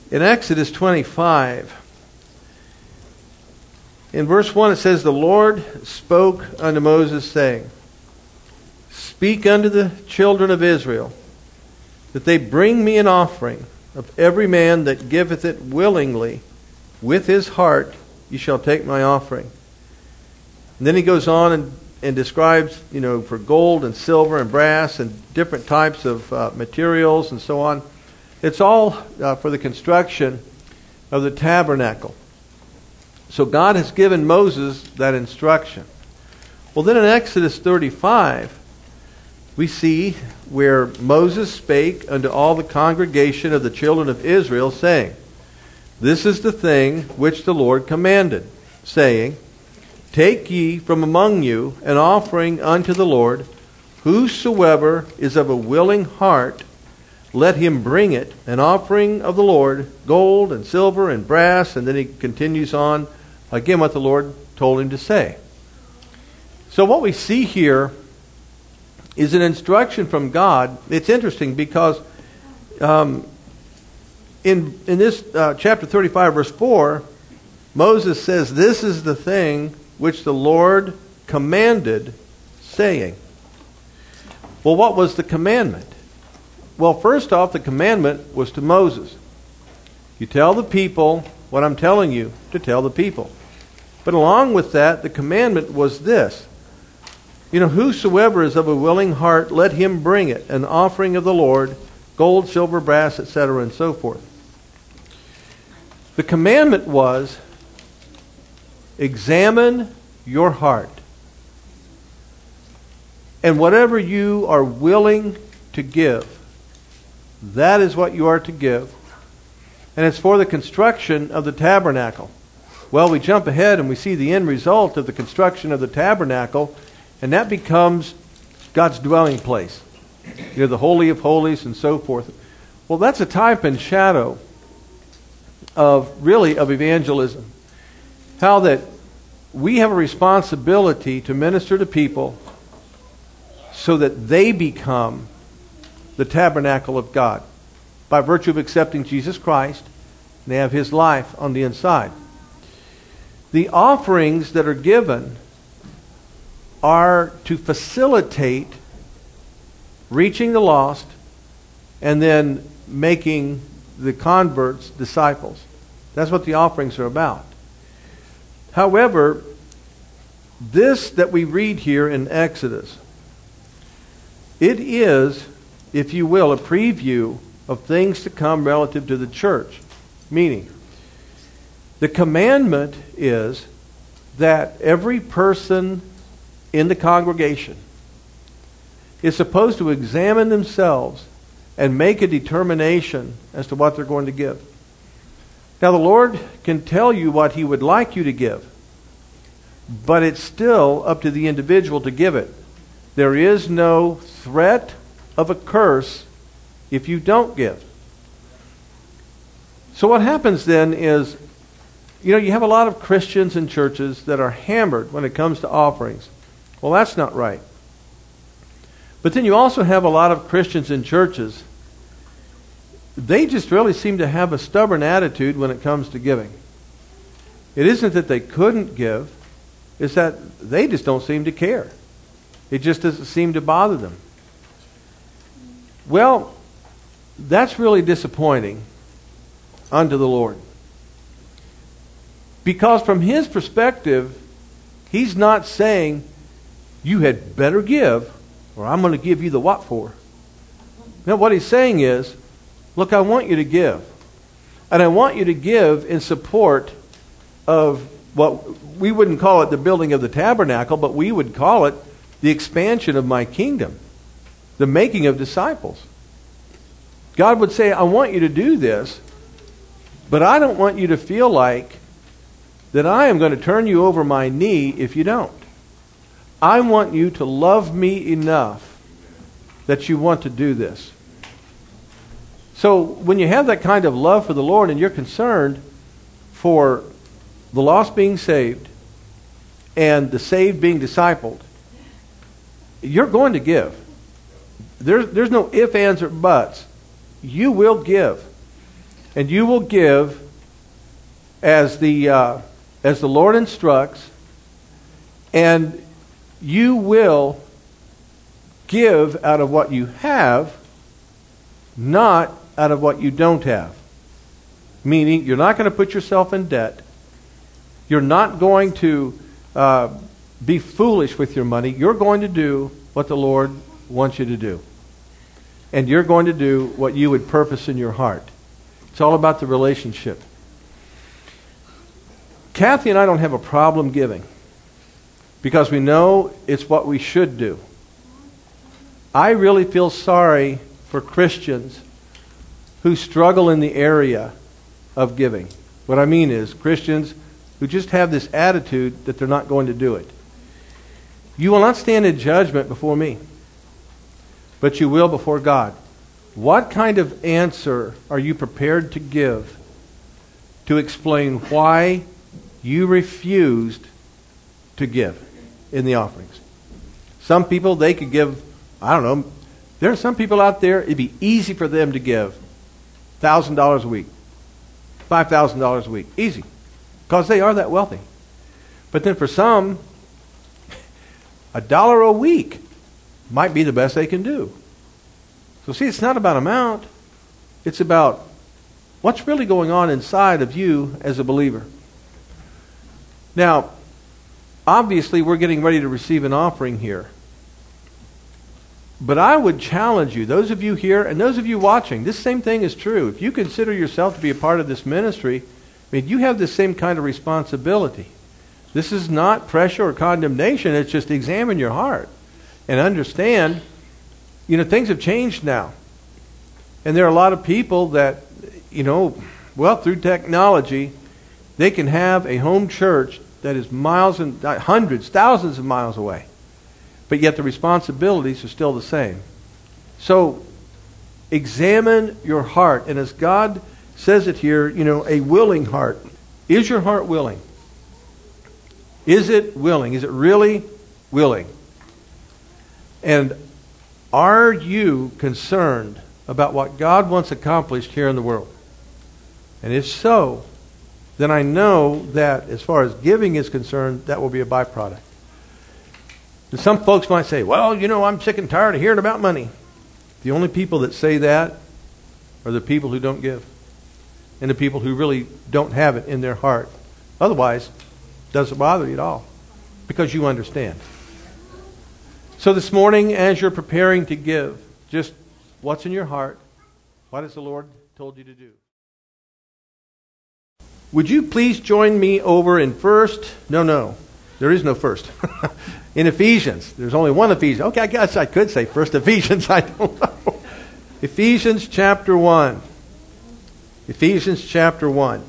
In Exodus 25, in verse 1 it says, "The Lord spoke unto Moses, saying, Speak unto the children of Israel, that they bring me an offering of every man that giveth it willingly, with his heart ye shall take my offering." And then he goes on and describes, for gold and silver and brass and different types of materials and so on. It's all for the construction of the tabernacle. So God has given Moses that instruction. Well, then in Exodus 35, we see where Moses spake unto all the congregation of the children of Israel, saying, This is the thing which the Lord commanded, saying, Take ye from among you an offering unto the Lord. Whosoever is of a willing heart, let him bring it, an offering of the Lord, gold and silver and brass. And then he continues on, again, what the Lord told him to say. So what we see here is an instruction from God. It's interesting because in this chapter 35, verse 4, Moses says, This is the thing which the Lord commanded, saying. Well, what was the commandment? Well, first off, the commandment was to Moses. You tell the people what I'm telling you to tell the people. But along with that, the commandment was this. Whosoever is of a willing heart, let him bring it, an offering of the Lord, gold, silver, brass, etc., and so forth. The commandment was, examine your heart. And whatever you are willing to give, that is what you are to give. And it's for the construction of the tabernacle. Well, we jump ahead and we see the end result of the construction of the tabernacle, and that becomes God's dwelling place. The Holy of Holies and so forth. Well, that's a type and shadow of evangelism. How that we have a responsibility to minister to people so that they become the tabernacle of God by virtue of accepting Jesus Christ, and they have His life on the inside. The offerings that are given are to facilitate reaching the lost and then making the converts disciples. That's what the offerings are about. However, this that we read here in Exodus, it is, if you will, a preview of things to come relative to the church. Meaning, the commandment is that every person in the congregation is supposed to examine themselves and make a determination as to what they're going to give. Now, the Lord can tell you what He would like you to give, but it's still up to the individual to give it. There is no threat of a curse if you don't give. So what happens then is, you have a lot of Christians in churches that are hammered when it comes to offerings. Well, that's not right. But then you also have a lot of Christians in churches, they just really seem to have a stubborn attitude when it comes to giving. It isn't that they couldn't give, it's that they just don't seem to care. It just doesn't seem to bother them. Well, that's really disappointing unto the Lord. Because from His perspective, He's not saying, you had better give, or I'm going to give you the what for. Now, what He's saying is, look, I want you to give. And I want you to give in support of what we wouldn't call it the building of the tabernacle, but we would call it the expansion of my kingdom, the making of disciples. God would say, I want you to do this, but I don't want you to feel like that I am going to turn you over my knee if you don't. I want you to love me enough that you want to do this. So when you have that kind of love for the Lord and you're concerned for the lost being saved and the saved being discipled, you're going to give. There's no ifs, ands, or buts. You will give. and you will give as the Lord instructs, and you will give out of what you have, not out of what you don't have. Meaning, you're not going to put yourself in debt. You're not going to be foolish with your money. You're going to do what the Lord wants you to do. And you're going to do what you would purpose in your heart. It's all about the relationship. Kathy and I don't have a problem giving because we know it's what we should do. I really feel sorry for Christians who struggle in the area of giving. What I mean is Christians who just have this attitude that they're not going to do it. You will not stand in judgment before me, but you will before God. What kind of answer are you prepared to give to explain why you refused to give in the offerings? Some people, they could give, I don't know, there are some people out there, it'd be easy for them to give $1,000 a week, $5,000 a week. Easy. Because they are that wealthy. But then for some, $1 a week might be the best they can do. So see, it's not about amount. It's about what's really going on inside of you as a believer. Now, obviously, we're getting ready to receive an offering here. But I would challenge you, those of you here and those of you watching, this same thing is true. If you consider yourself to be a part of this ministry, I mean, you have the same kind of responsibility. This is not pressure or condemnation. It's just examine your heart and understand, things have changed now. And there are a lot of people that, through technology, they can have a home church that is miles and hundreds, thousands of miles away. But yet the responsibilities are still the same. So examine your heart. And as God says it here, a willing heart. Is your heart willing? Is it willing? Is it really willing? And are you concerned about what God wants accomplished here in the world? And if so, then I know that as far as giving is concerned, that will be a byproduct. And some folks might say, well, I'm sick and tired of hearing about money. The only people that say that are the people who don't give. And the people who really don't have it in their heart. Otherwise, it doesn't bother you at all. Because you understand. So this morning, as you're preparing to give, just what's in your heart? What has the Lord told you to do? Would you please join me over in there is no first. In Ephesians. There's only one Ephesians. Okay, I guess I could say first Ephesians. I don't know. Ephesians chapter 1. Ephesians chapter 1.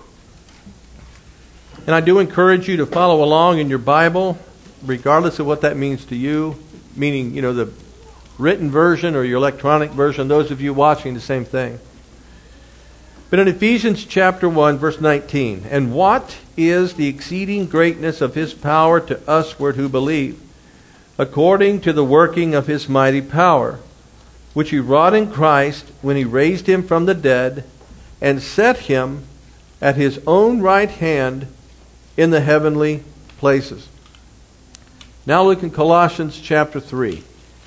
And I do encourage you to follow along in your Bible, regardless of what that means to you. Meaning, the written version or your electronic version. Those of you watching, the same thing. But in Ephesians chapter 1, verse 19, and what is the exceeding greatness of His power to usward who believe, according to the working of His mighty power, which He wrought in Christ when He raised Him from the dead, and set Him at His own right hand in the heavenly places. Now look in Colossians chapter 3.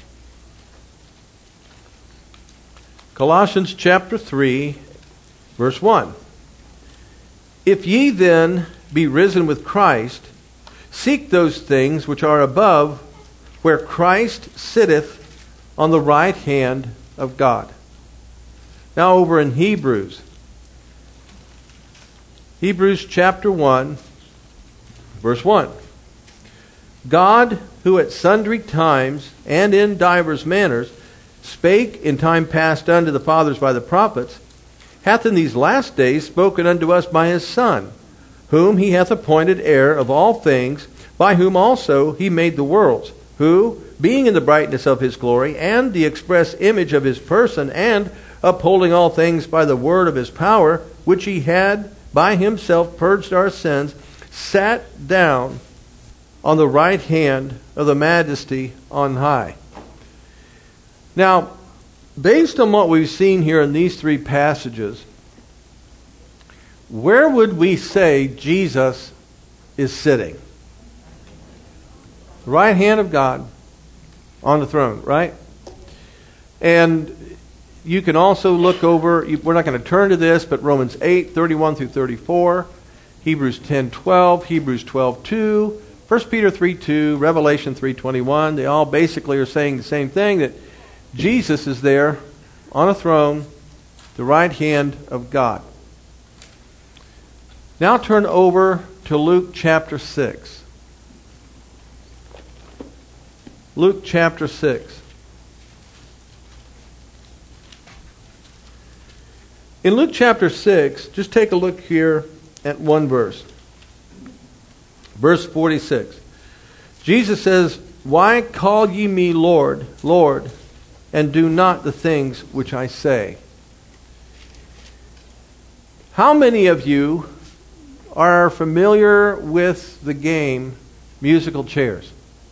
Colossians chapter 3, verse 1. If ye then be risen with Christ, seek those things which are above, where Christ sitteth on the right hand of God. Now over in Hebrews. Hebrews chapter 1, verse 1. God, who at sundry times and in divers manners spake in time past unto the fathers by the prophets, hath in these last days spoken unto us by His Son, whom He hath appointed heir of all things, by whom also He made the worlds, who, being in the brightness of His glory, and the express image of His person, and upholding all things by the word of His power, which He had by Himself purged our sins, sat down on the right hand of the Majesty on high. Now, based on what we've seen here in these three passages, where would we say Jesus is sitting? The right hand of God on the throne, right? And you can also look over, we're not going to turn to this, but Romans 8:31 through 34, Hebrews 10:12, Hebrews 12:2, 1 Peter 3:2, Revelation 3:21. They all basically are saying the same thing, that Jesus is there on a throne, the right hand of God. Now turn over to Luke chapter 6. Luke chapter 6. In Luke chapter 6, just take a look here at one verse. Verse 46. Jesus says, "Why call ye me Lord, Lord, and do not the things which I say?" How many of you are familiar with the game musical chairs?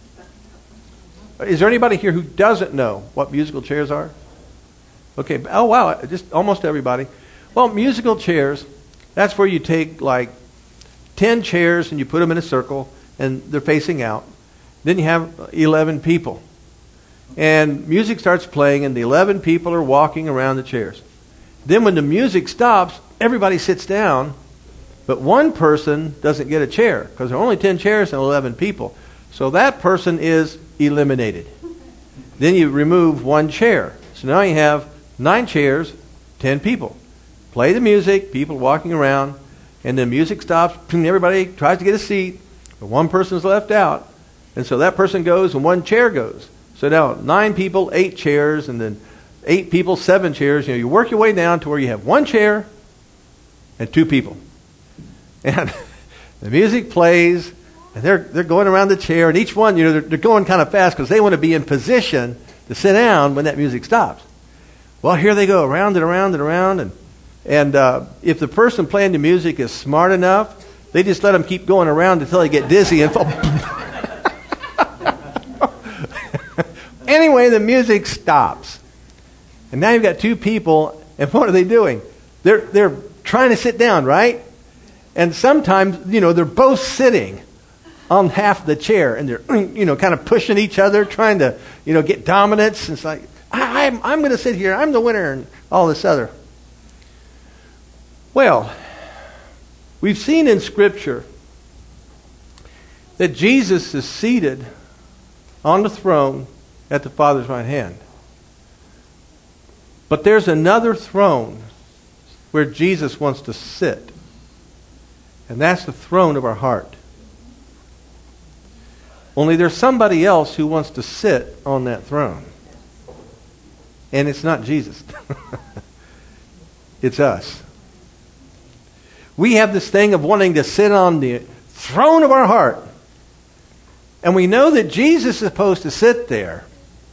Is there anybody here who doesn't know what musical chairs are? Okay. Oh, wow. Just almost everybody. Well, musical chairs, that's where you take like 10 chairs and you put them in a circle and they're facing out. Then you have 11 people. And music starts playing and the 11 people are walking around the chairs. Then when the music stops, everybody sits down, but one person doesn't get a chair because there are only 10 chairs and 11 people. So that person is eliminated. Then you remove one chair. So now you have 9 chairs, 10 people. Play the music, people walking around, and then music stops, and everybody tries to get a seat, but one person is left out. And so that person goes and one chair goes. So now 9 people, 8 chairs, and then 8 people, 7 chairs. You work your way down to where you have 1 chair and 2 people. And the music plays, and they're going around the chair, and each one, they're going kind of fast because they want to be in position to sit down when that music stops. Well, here they go, around and around and around, and if the person playing the music is smart enough, they just let them keep going around until they get dizzy and fall. Anyway, the music stops, and now you've got 2 people, and what are they doing? They're trying to sit down, right? And sometimes, they're both sitting on half the chair, and they're, kind of pushing each other, trying to, get dominance. And it's like, I'm going to sit here. I'm the winner, and all this other. Well, we've seen in Scripture that Jesus is seated on the throne at the Father's right hand. But there's another throne where Jesus wants to sit. And that's the throne of our heart. Only there's somebody else who wants to sit on that throne. And it's not Jesus. It's us. We have this thing of wanting to sit on the throne of our heart. And we know that Jesus is supposed to sit there.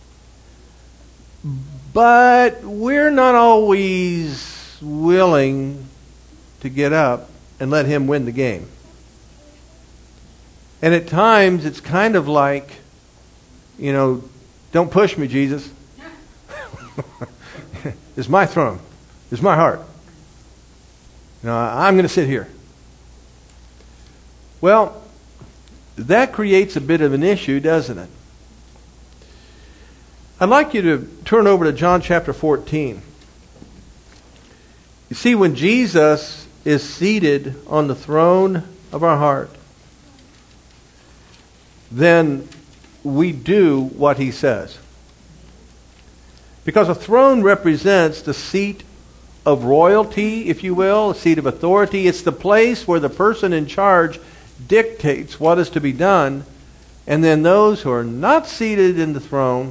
But we're not always willing to get up and let him win the game. And at times it's kind of like, don't push me, Jesus. It's my throne. It's my heart. I'm going to sit here. Well, that creates a bit of an issue, doesn't it? I'd like you to turn over to John chapter 14. You see, when Jesus is seated on the throne of our heart, then we do what he says. Because a throne represents the seat of royalty, if you will, a seat of authority. It's the place where the person in charge dictates what is to be done, and then those who are not seated in the throne,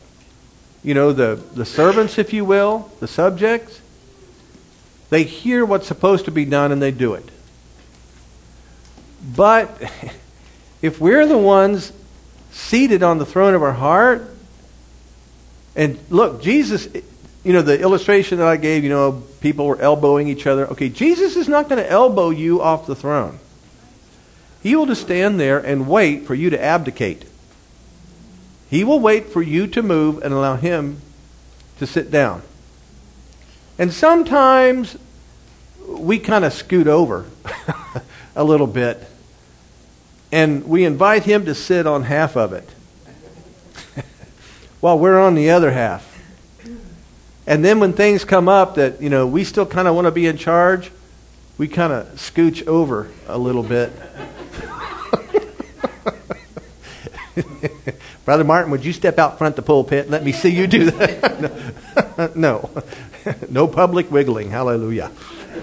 the servants, if you will, the subjects, they hear what's supposed to be done and they do it. But if we're the ones seated on the throne of our heart, and look, Jesus, the illustration that I gave, people were elbowing each other. Okay, Jesus is not going to elbow you off the throne. He will just stand there and wait for you to abdicate. He will wait for you to move and allow him to sit down. And sometimes we kind of scoot over a little bit, and we invite him to sit on half of it while we're on the other half. And then when things come up that, we still kind of want to be in charge, we kind of scooch over a little bit. Brother Martin, would you step out front the pulpit and let me see you do that? No. No public wiggling. Hallelujah.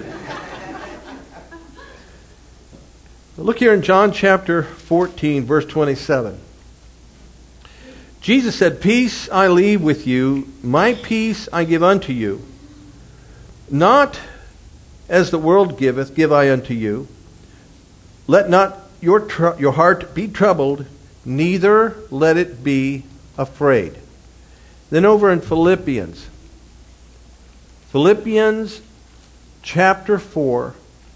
Look here in John chapter 14, verse 27. Jesus said, "Peace I leave with you, my peace I give unto you. Not as the world giveth, give I unto you. Let not your heart be troubled, neither let it be afraid." Then over in Philippians chapter 4,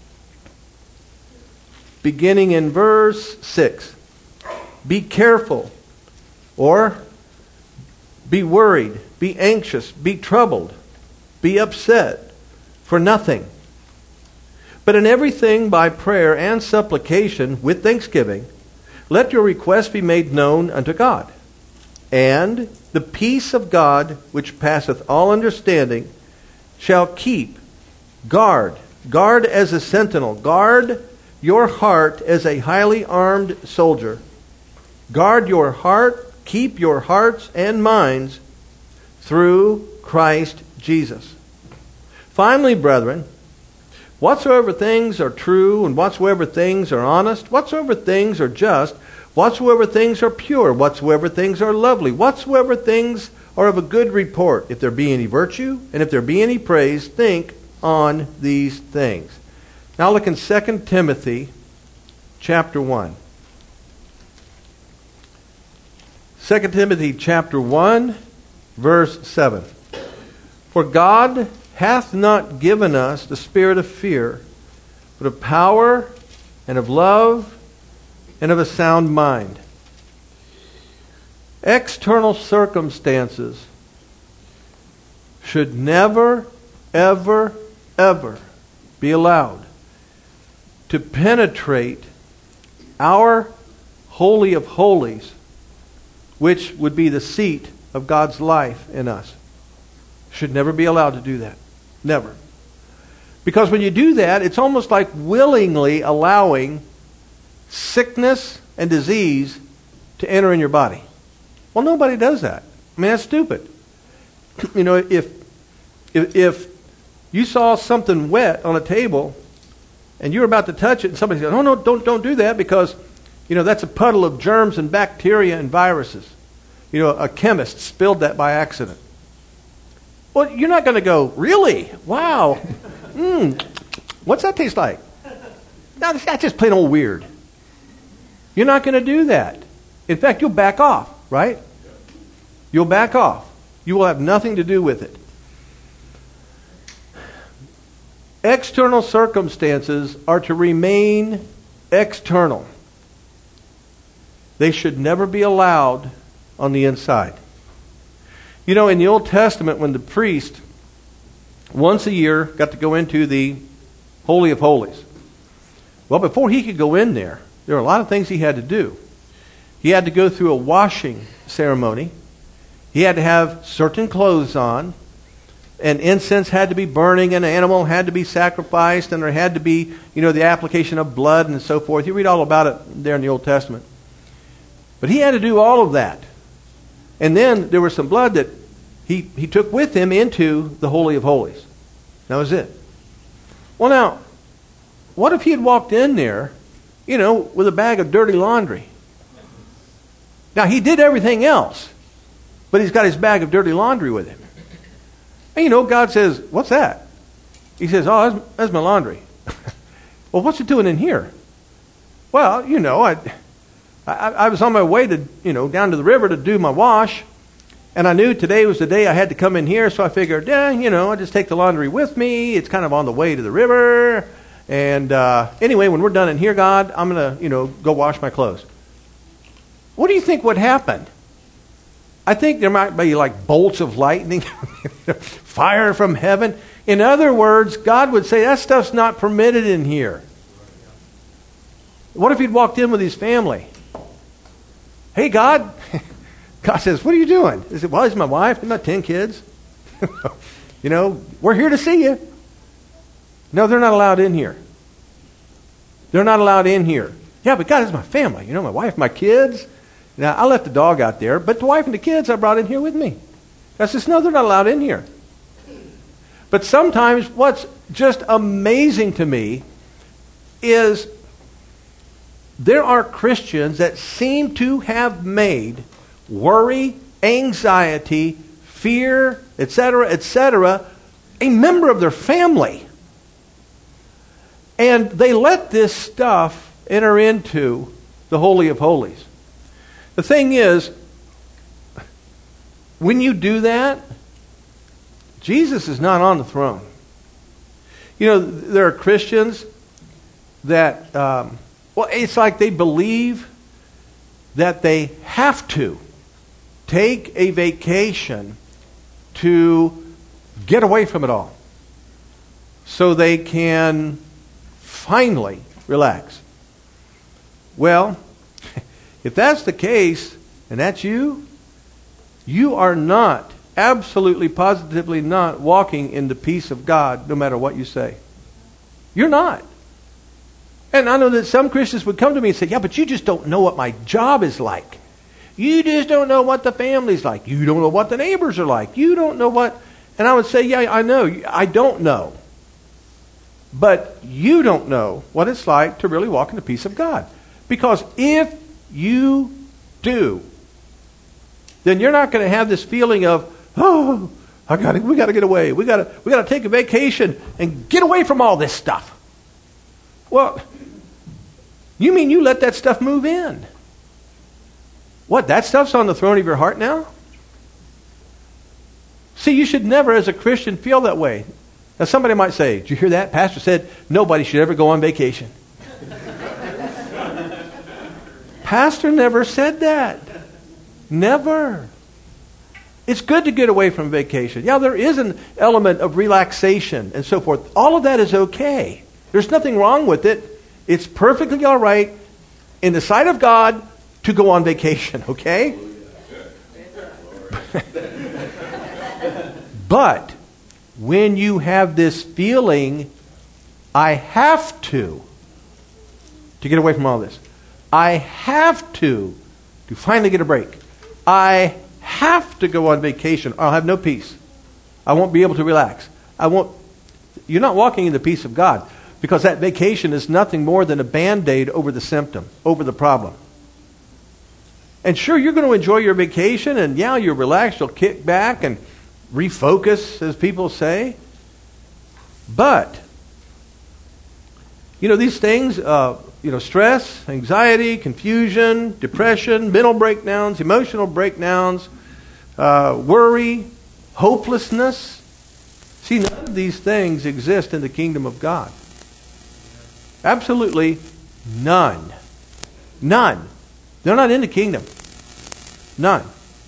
beginning in verse 6. "Be careful," or be worried, be anxious, be troubled, be upset for nothing. "But in everything by prayer and supplication with thanksgiving, let your requests be made known unto God. And the peace of God, which passeth all understanding, shall keep, guard as a sentinel, guard your heart as a highly armed soldier. Guard your heart, keep your hearts and minds through Christ Jesus. Finally, brethren, whatsoever things are true, and whatsoever things are honest, whatsoever things are just, whatsoever things are pure, whatsoever things are lovely, whatsoever things are of a good report, if there be any virtue, and if there be any praise, think on these things." Now look in 2 Timothy chapter 1. 2 Timothy chapter 1, verse 7. "For God hath not given us the spirit of fear, but of power and of love and of a sound mind." External circumstances should never, ever, ever be allowed to penetrate our Holy of Holies, which would be the seat of God's life in us. Should never be allowed to do that. Never. Because when you do that, it's almost like willingly allowing sickness and disease to enter in your body. Well, nobody does that. I mean, that's stupid. If you saw something wet on a table and you were about to touch it, and somebody said, "Oh no, don't do that, because that's a puddle of germs and bacteria and viruses. A chemist spilled that by accident." Well, you're not going to go, "Really? Wow. What's that taste like?" No, that's just plain old weird. You're not going to do that. In fact, you'll back off, right? You'll back off. You will have nothing to do with it. External circumstances are to remain external. They should never be allowed on the inside. In the Old Testament, when the priest once a year got to go into the Holy of Holies, well, before he could go in there were a lot of things he had to do. He had to go through a washing ceremony. He had to have certain clothes on, and incense had to be burning, and an animal had to be sacrificed, and there had to be, the application of blood and so forth. You read all about it there in the Old Testament. But he had to do all of that. And then there was some blood that he took with him into the Holy of Holies. That was it. Well, now, what if he had walked in there, with a bag of dirty laundry? Now, he did everything else, but he's got his bag of dirty laundry with him. And God says, "What's that?" He says, "Oh, that's my laundry." "Well, what's it doing in here?" "Well, I was on my way to, down to the river to do my wash, and I knew today was the day I had to come in here, so I figured, I'll just take the laundry with me. It's kind of on the way to the river. And anyway, when we're done in here, God, I'm going to, go wash my clothes." What do you think would happen? I think there might be like bolts of lightning, fire from heaven. In other words, God would say, that stuff's not permitted in here. What if he'd walked in with his family? Hey, God. God says, what are you doing? He said, well, he's my wife. He's not 10 kids. We're here to see you. No, they're not allowed in here. They're not allowed in here. Yeah, but God, it's my family. My wife, my kids. Now, I left the dog out there, but the wife and the kids I brought in here with me. God says, no, they're not allowed in here. But sometimes what's just amazing to me is there are Christians that seem to have made worry, anxiety, fear, etc., a member of their family. And they let this stuff enter into the Holy of Holies. The thing is, when you do that, Jesus is not on the throne. There are Christians that, it's like they believe that they have to take a vacation to get away from it all so they can finally relax. Well, if that's the case, and that's you are not, absolutely, positively not walking in the peace of God, no matter what you say. You're not. And I know that some Christians would come to me and say, yeah, but you just don't know what my job is like. You just don't know what the family's like. You don't know what the neighbors are like. You don't know what... And I would say, yeah, I know. I don't know. But you don't know what it's like to really walk in the peace of God. Because if you do, then you're not going to have this feeling of, oh, we got to get away. We got to take a vacation and get away from all this stuff. Well, you mean you let that stuff move in? What, that stuff's on the throne of your heart now? See, you should never, as a Christian, feel that way. Now, somebody might say, did you hear that? Pastor said nobody should ever go on vacation. Pastor never said that. Never. It's good to get away from vacation. Yeah, there is an element of relaxation and so forth. All of that is okay. There's nothing wrong with it. It's perfectly all right in the sight of God to go on vacation, okay? But when you have this feeling, I have to get away from all this. I have to finally get a break. I have to go on vacation. I'll have no peace. I won't be able to relax. You're not walking in the peace of God, because that vacation is nothing more than a Band-Aid over the symptom, over the problem. And sure, you're going to enjoy your vacation, and yeah, you're relaxed, you'll kick back and refocus, as people say. But, these things, stress, anxiety, confusion, depression, mental breakdowns, emotional breakdowns, worry, hopelessness. See, none of these things exist in the kingdom of God. Absolutely none. None. They're not in the kingdom. None.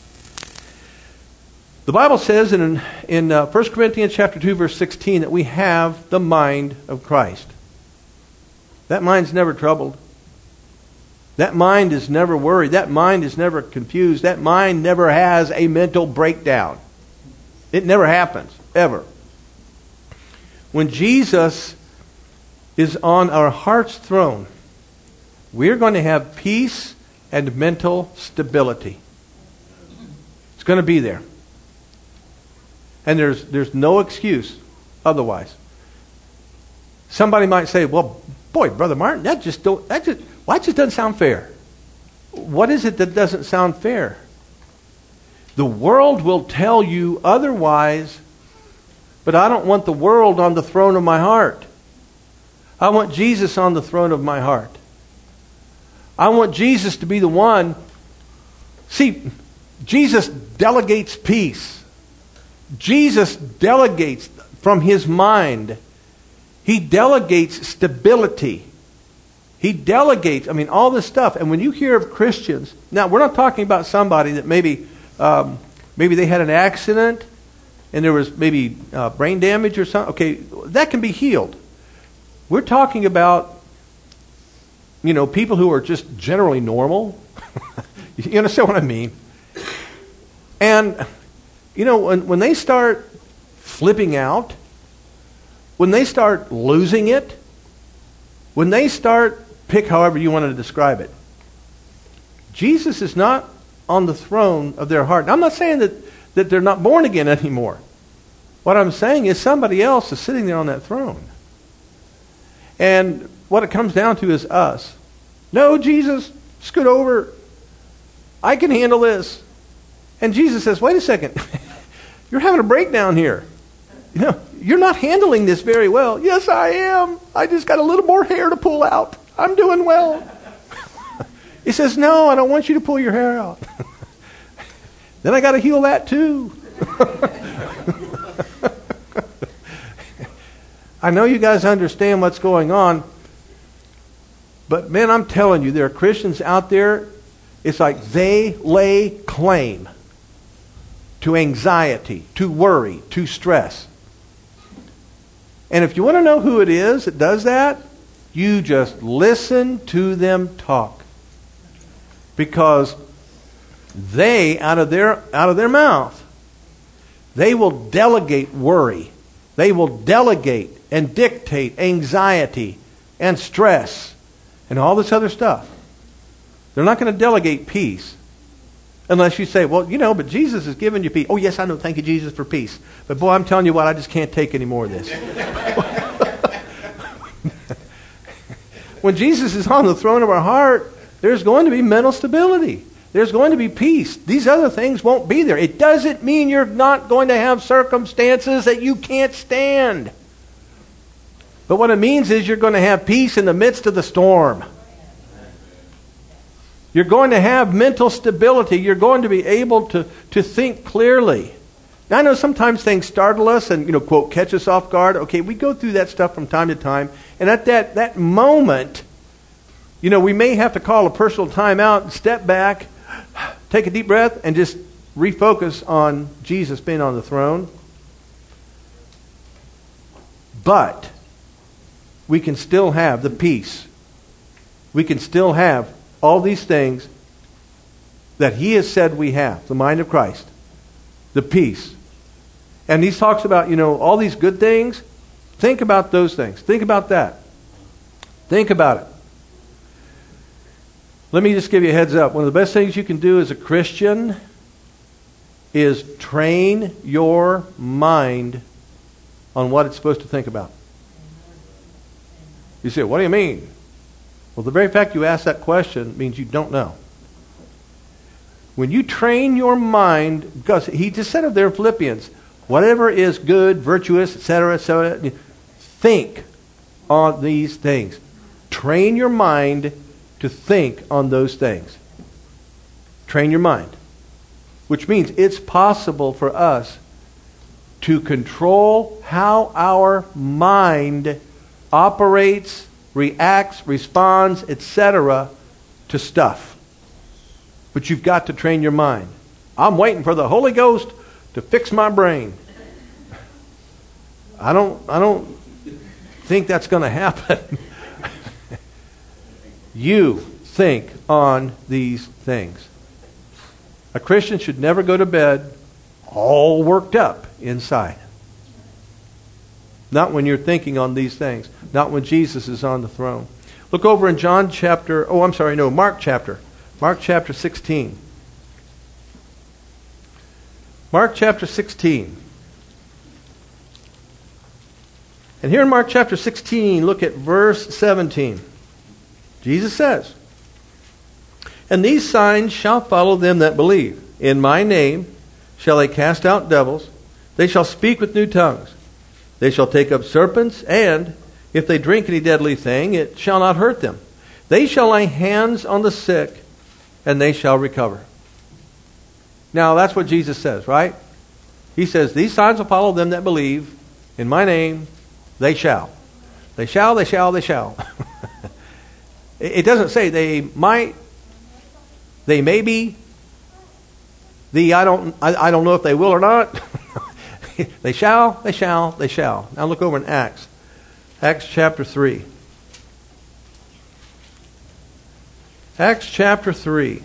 The Bible says in 1 Corinthians chapter 2, verse 16, that we have the mind of Christ. That mind's never troubled. That mind is never worried. That mind is never confused. That mind never has a mental breakdown. It never happens, ever. When Jesus is on our heart's throne, we're going to have peace and mental stability. It's going to be there. And there's no excuse otherwise. Somebody might say, well, boy, Brother Martin, that just doesn't sound fair. What is it that doesn't sound fair? The world will tell you otherwise, but I don't want the world on the throne of my heart. I want Jesus on the throne of my heart. I want Jesus to be the one. See, Jesus delegates peace. Jesus delegates from his mind. He delegates stability. He delegates, all this stuff. And when you hear of Christians, now we're not talking about somebody that maybe they had an accident and there was maybe brain damage or something, okay, that can be healed. We're talking about, people who are just generally normal. You understand what I mean? And, when they start flipping out, when they start losing it, when they start, pick however you want to describe it, Jesus is not on the throne of their heart. Now, I'm not saying that they're not born again anymore. What I'm saying is somebody else is sitting there on that throne. And what it comes down to is us. No, Jesus, scoot over. I can handle this. And Jesus says, wait a second. You're having a breakdown here. You're not handling this very well. Yes, I am. I just got a little more hair to pull out. I'm doing well. He says, no, I don't want you to pull your hair out. Then I got to heal that too. I know you guys understand what's going on. But man, I'm telling you, there are Christians out there, it's like they lay claim to anxiety, to worry, to stress. And if you want to know who it is that does that, you just listen to them talk. Because they, out of their mouth, they will delegate worry. They will delegate and dictate anxiety and stress and all this other stuff. They're not going to delegate peace. Unless you say, well, but Jesus has given you peace. Oh, yes, I know. Thank you, Jesus, for peace. But boy, I'm telling you what, I just can't take any more of this. When Jesus is on the throne of our heart, there's going to be mental stability. There's going to be peace. These other things won't be there. It doesn't mean you're not going to have circumstances that you can't stand. But what it means is you're going to have peace in the midst of the storm. You're going to have mental stability. You're going to be able to think clearly. Now, I know sometimes things startle us and, quote, catch us off guard. Okay, we go through that stuff from time to time. And at that moment, we may have to call a personal time out, step back, take a deep breath, and just refocus on Jesus being on the throne. But we can still have the peace. We can still have all these things that He has said we have. The mind of Christ. The peace. And He talks about, all these good things. Think about those things. Think about that. Think about it. Let me just give you a heads up. One of the best things you can do as a Christian is train your mind on what it's supposed to think about. You say, what do you mean? Well, the very fact you ask that question means you don't know. When you train your mind, because He just said it there in Philippians, whatever is good, virtuous, etc., think on these things. Train your mind to think on those things. Train your mind. Which means it's possible for us to control how our mind operates, reacts, responds, etc. to stuff. But you've got to train your mind. I'm waiting for the Holy Ghost to fix my brain. I don't think that's going to happen. You think on these things. A Christian should never go to bed all worked up inside. Not when you're thinking on these things. Not when Jesus is on the throne. Look over in Mark chapter. Mark chapter 16. Mark chapter 16. And here in Mark chapter 16, look at verse 17. Jesus says, "And these signs shall follow them that believe. In my name shall they cast out devils. They shall speak with new tongues. They shall take up serpents, and if they drink any deadly thing, it shall not hurt them. They shall lay hands on the sick, and they shall recover." Now, that's what Jesus says, right? He says, these signs will follow them that believe. In my name, they shall. They shall, they shall, they shall. It doesn't say they might, they may be, I don't know if they will or not. They shall, they shall, they shall. Now look over in Acts. Acts chapter 3. Acts chapter 3.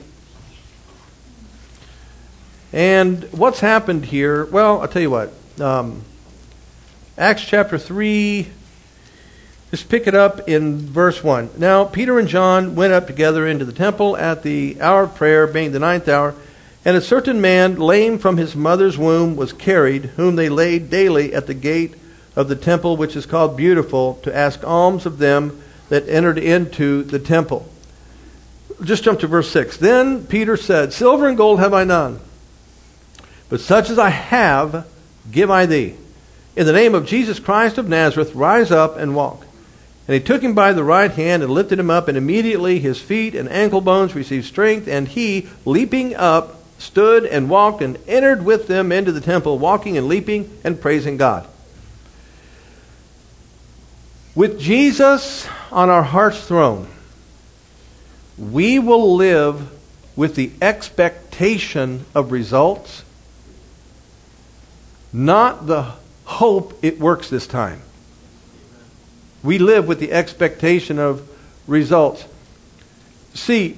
And what's happened here? Well, I'll tell you what. Acts chapter 3, just pick it up in verse 1. Now Peter and John went up together into the temple at the hour of prayer, being the 9th hour. And a certain man, lame from his mother's womb, was carried, whom they laid daily at the gate of the temple, which is called Beautiful, to ask alms of them that entered into the temple. Just jump to verse 6. Then Peter said, Silver and gold have I none, but such as I have give I thee. In the name of Jesus Christ of Nazareth, rise up and walk. And he took him by the right hand and lifted him up, and immediately his feet and ankle bones received strength, and he, leaping up, stood and walked and entered with them into the temple, walking and leaping and praising God. With Jesus on our heart's throne, we will live with the expectation of results, not the hope it works this time. We live with the expectation of results. See,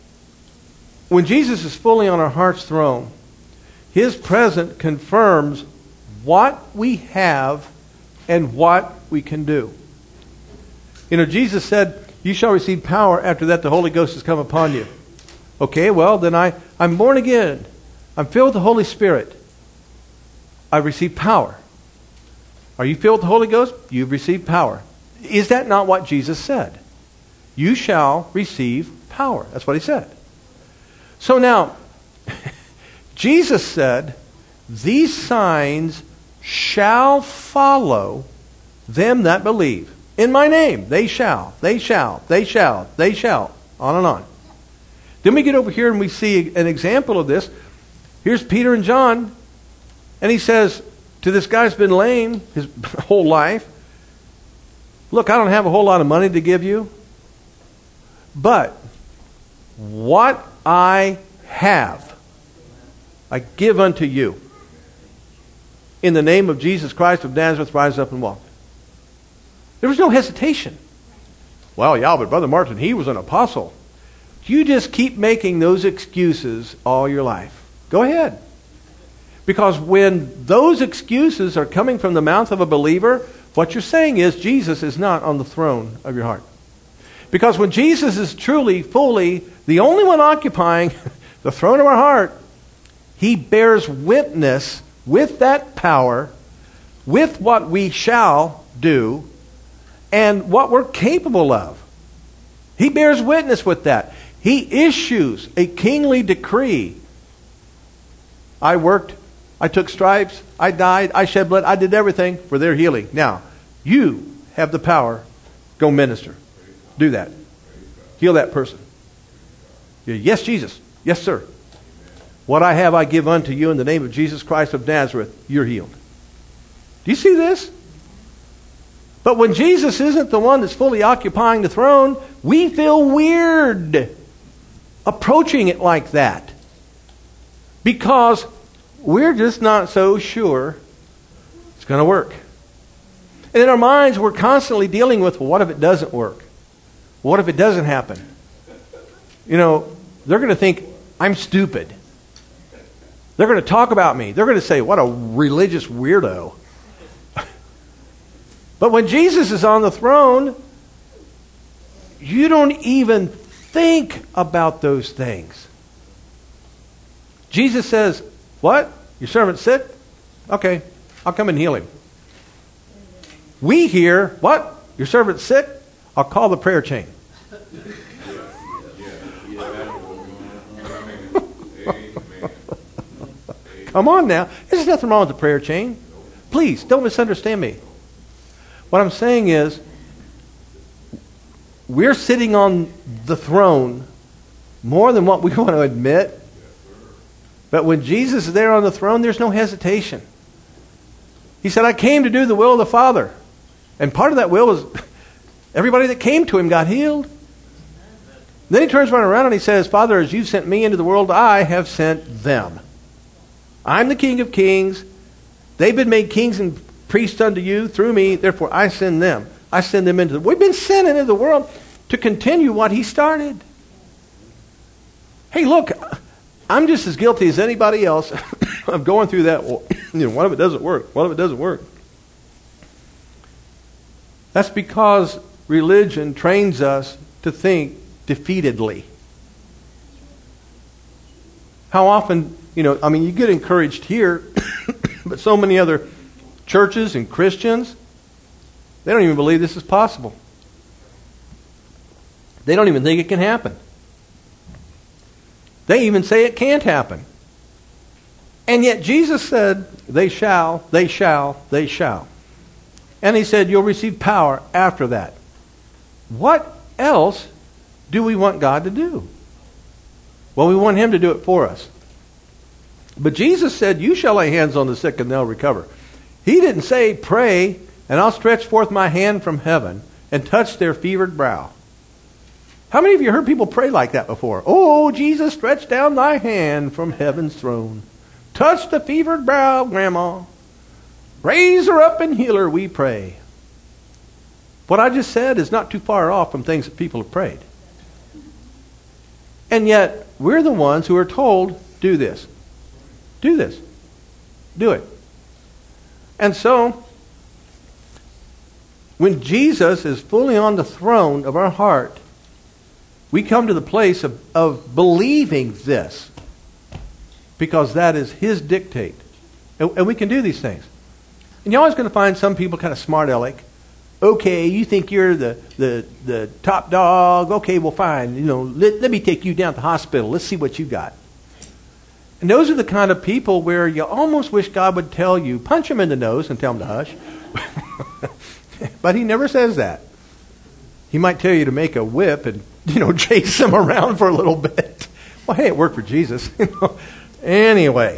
when Jesus is fully on our heart's throne, His presence confirms what we have and what we can do. You know, Jesus said, you shall receive power after that the Holy Ghost has come upon you. Okay, well, then I'm born again. I'm filled with the Holy Spirit. I receive power. Are you filled with the Holy Ghost? You've received power. Is that not what Jesus said? You shall receive power. That's what He said. So now, Jesus said, these signs shall follow them that believe. In my name, they shall, they shall, they shall, they shall. On and on. Then we get over here and we see an example of this. Here's Peter and John. And he says to this guy who's been lame his whole life, look, I don't have a whole lot of money to give you, but what I have, I give unto you. In the name of Jesus Christ of Nazareth, rise up and walk. There was no hesitation. Well, yeah, but Brother Martin, he was an apostle. You just keep making those excuses all your life. Go ahead. Because when those excuses are coming from the mouth of a believer, what you're saying is Jesus is not on the throne of your heart. Because when Jesus is truly, fully, the only one occupying the throne of our heart, He bears witness with that power, with what we shall do, and what we're capable of. He bears witness with that. He issues a kingly decree. I worked, I took stripes, I died, I shed blood, I did everything for their healing. Now, you have the power. Go minister. Do that. Heal that person. Yes, Jesus. Yes, sir. What I have I give unto you in the name of Jesus Christ of Nazareth. You're healed. Do you see this? But when Jesus isn't the one that's fully occupying the throne, we feel weird approaching it like that. Because we're just not so sure it's going to work. And in our minds, we're constantly dealing with, well, what if it doesn't work? What if it doesn't happen? You know, they're going to think I'm stupid. They're going to talk about me. They're going to say, what a religious weirdo. But when Jesus is on the throne, you don't even think about those things. Jesus says, what? Your servant's sick? Okay, I'll come and heal him. We hear, what? Your servant's sick? I'll call the prayer chain. Come on now. There's nothing wrong with the prayer chain. Please, don't misunderstand me. What I'm saying is, we're sitting on the throne more than what we want to admit. But when Jesus is there on the throne, there's no hesitation. He said, I came to do the will of the Father. And part of that will was everybody that came to Him got healed. Then He turns around and He says, Father, as you've sent me into the world, I have sent them. I'm the King of Kings. They've been made kings and priests unto you through me, therefore I send them. I send them into the... We've been sent into the world to continue what he started. Hey, look, I'm just as guilty as anybody else of going through that. One of it doesn't work. One of it doesn't work. That's because religion trains us to think defeatedly. How often, you get encouraged here, but so many other churches and Christians, they don't even believe this is possible. They don't even think it can happen. They even say it can't happen. And yet Jesus said, they shall, they shall, they shall. And he said, you'll receive power after that. What else do we want God to do? Well, we want him to do it for us. But Jesus said, you shall lay hands on the sick and they'll recover. He didn't say, pray, and I'll stretch forth my hand from heaven and touch their fevered brow. How many of you heard people pray like that before? Oh, Jesus, stretch down thy hand from heaven's throne. Touch the fevered brow, Grandma. Raise her up and heal her, we pray. What I just said is not too far off from things that people have prayed. And yet, we're the ones who are told, do this. Do this. Do it. And so, when Jesus is fully on the throne of our heart, we come to the place of believing this. Because that is his dictate. And we can do these things. And you're always going to find some people kind of smart aleck. Okay, you think you're the top dog. Okay, well, fine. Let me take you down to the hospital. Let's see what you got. And those are the kind of people where you almost wish God would tell you, punch him in the nose and tell him to hush. But he never says that. He might tell you to make a whip and, chase them around for a little bit. Well, hey, it worked for Jesus. Anyway,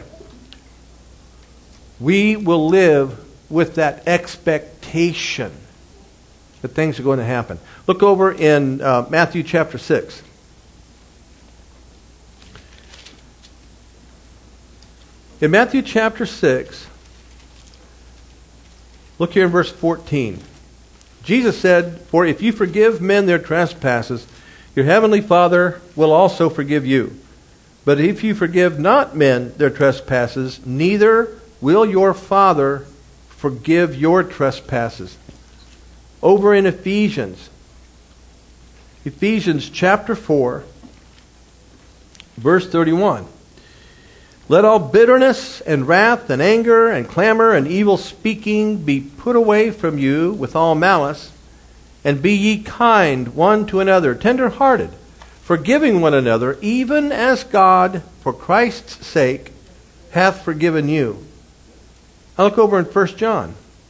we will live with that expectation that things are going to happen. Look over in Matthew chapter 6. In Matthew chapter 6, look here in verse 14. Jesus said, for if you forgive men their trespasses, your heavenly Father will also forgive you. But if you forgive not men their trespasses, neither will your Father forgive your trespasses. Over in Ephesians chapter 4, verse 31. Let all bitterness and wrath and anger and clamor and evil speaking be put away from you with all malice, and be ye kind one to another, tender-hearted, forgiving one another, even as God, for Christ's sake, hath forgiven you. I look over in 1 John.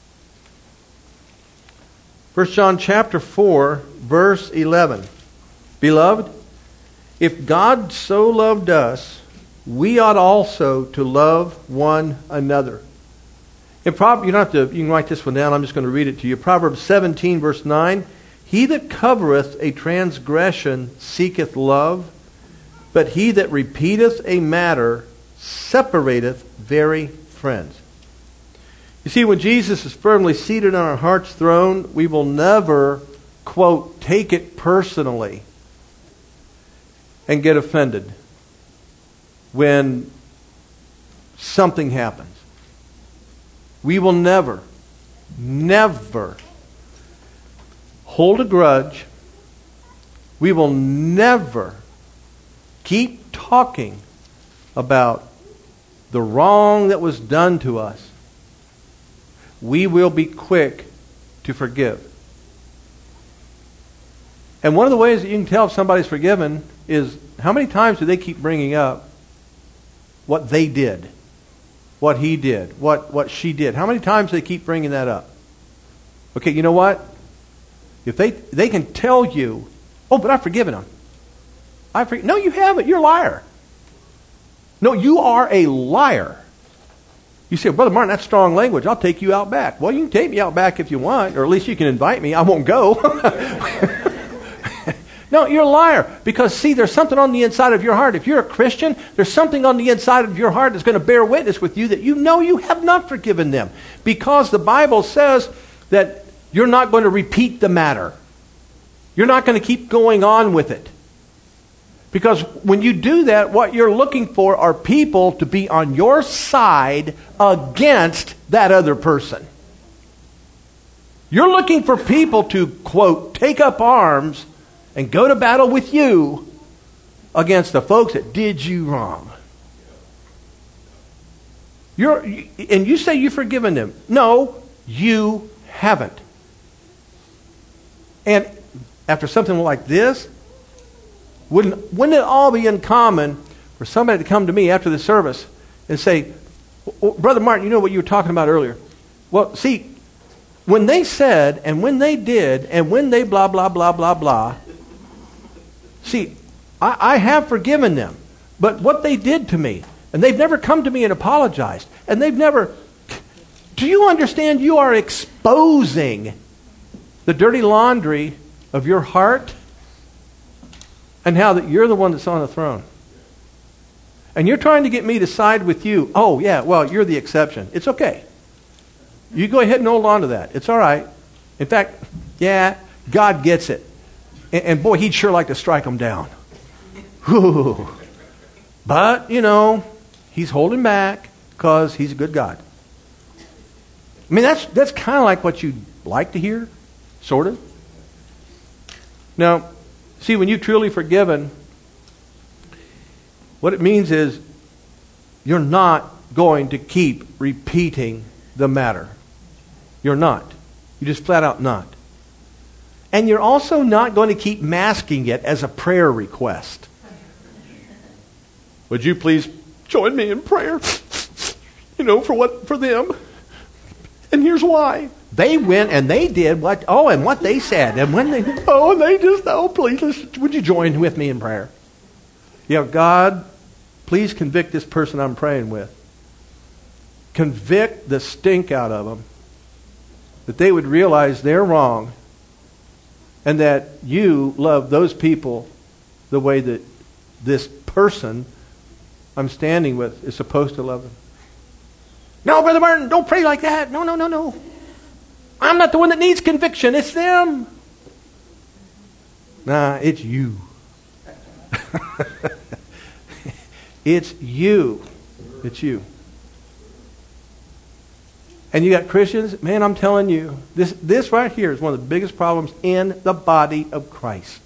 1 John chapter 4, verse 11. Beloved, if God so loved us, we ought also to love one another. You can write this one down. I'm just going to read it to you. Proverbs 17, verse 9. He that covereth a transgression seeketh love, but he that repeateth a matter separateth very friends. You see, when Jesus is firmly seated on our heart's throne, we will never, quote, take it personally and get offended when something happens. We will never hold a grudge. We will never keep talking about the wrong that was done to us. We will be quick to forgive. And one of the ways that you can tell if somebody's forgiven is how many times do they keep bringing up what they did, what he did, what she did. How many times do they keep bringing that up? Okay, you know what? If they can tell you, oh, but I've forgiven them. No, you haven't. You're a liar. No, you are a liar. You say, Brother Martin, that's strong language. I'll take you out back. Well, you can take me out back if you want, or at least you can invite me. I won't go. No, you're a liar. Because, see, there's something on the inside of your heart. If you're a Christian, there's something on the inside of your heart that's going to bear witness with you that you know you have not forgiven them. Because the Bible says that you're not going to repeat the matter. You're not going to keep going on with it. Because when you do that, what you're looking for are people to be on your side against that other person. You're looking for people to, quote, take up arms and go to battle with you against the folks that did you wrong. And you say you've forgiven them. No, you haven't. And after something like this, wouldn't it all be uncommon for somebody to come to me after the service and say, Brother Martin, you know what you were talking about earlier? Well, see, when they said, and when they did, and when they blah, blah, blah, blah, blah, see, I have forgiven them. But what they did to me, and they've never come to me and apologized, and they've never... Do you understand you are exposing the dirty laundry of your heart and how that you're the one that's on the throne? And you're trying to get me to side with you. Oh, yeah, well, you're the exception. It's okay. You go ahead and hold on to that. It's all right. In fact, yeah, God gets it. And boy, he'd sure like to strike them down. Whew. But, you know, he's holding back because he's a good God. I mean, that's kind of like what you'd like to hear, sort of. Now, see, when you've truly forgiven, what it means is you're not going to keep repeating the matter. You're not. You just flat out not. And you're also not going to keep masking it as a prayer request. Would you please join me in prayer? You know, for them. And here's why. They went and they did what, and what they said. And when they, please, would you join with me in prayer? You know, God, please convict this person I'm praying with. Convict the stink out of them. That they would realize they're wrong. And that you love those people the way that this person I'm standing with is supposed to love them. No, Brother Martin, don't pray like that. No. I'm not the one that needs conviction. It's them. Nah, it's you. It's you. It's you. And you got Christians, man, I'm telling you, this right here is one of the biggest problems in the body of Christ.